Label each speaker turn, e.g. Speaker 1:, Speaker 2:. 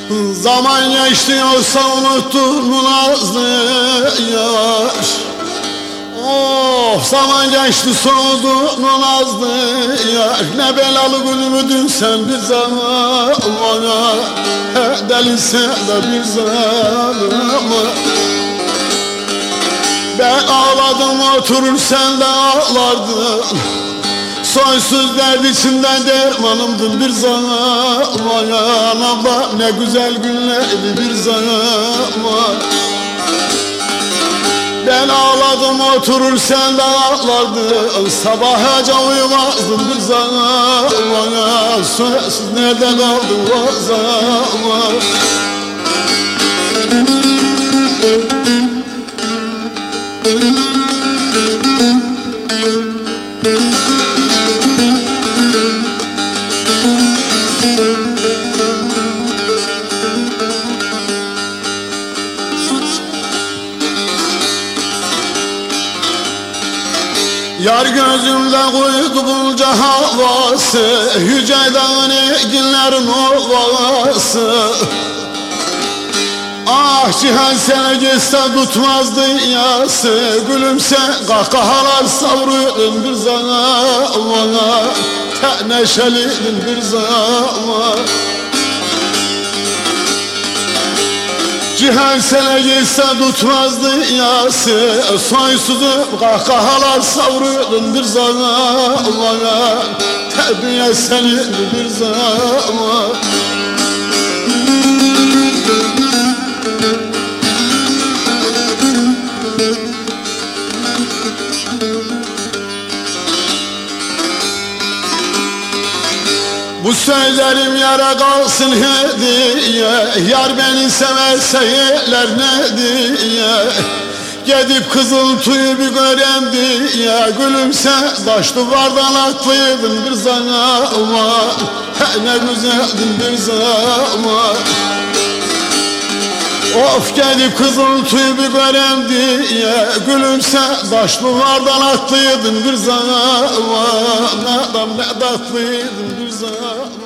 Speaker 1: Zaman geçti olsa unuttun mu nazlı yaş? Oh, zaman geçti soğudu mu nazlı yaş? Ne belalı gülümüdün sen bir zamana, delise de bir zamana. Ben ağladım oturur sen de ağlardın. Soysuz dert içinde dermanımdın bir zaman. Anam bak ne güzel günlerdi bir zaman. Ben ağladım oturur sen de ağlardın. Sabahaca uyumazdın bir zaman. Soysuz nerede kaldın o zaman? Yar gözümde koydu bunca havası, yüce dağın ekinlerin ovası. Ah cihan sana geçse tutmazdı yası, gülümse kahkahalar savruyordun bir zamana, neşeliydin bir zaman. Cihan sana geçse tutmazdı yası, soysuzu kahkahalar savruyordun bir zaman. Dünya senin bir zaman. Bu sözlerim yara kalsın hediye, yar beni severse yeler ne diye. Gidip kızıl tüyü bir görem diye, gülümse taş duvardan atlıydın bir zaman. Ne güzeldin bir zaman. Of gidip kızıl tüyü bir görem diye, gülümse taş duvardan atlıydın bir zaman. Adam ne tatlıydın bir zaman.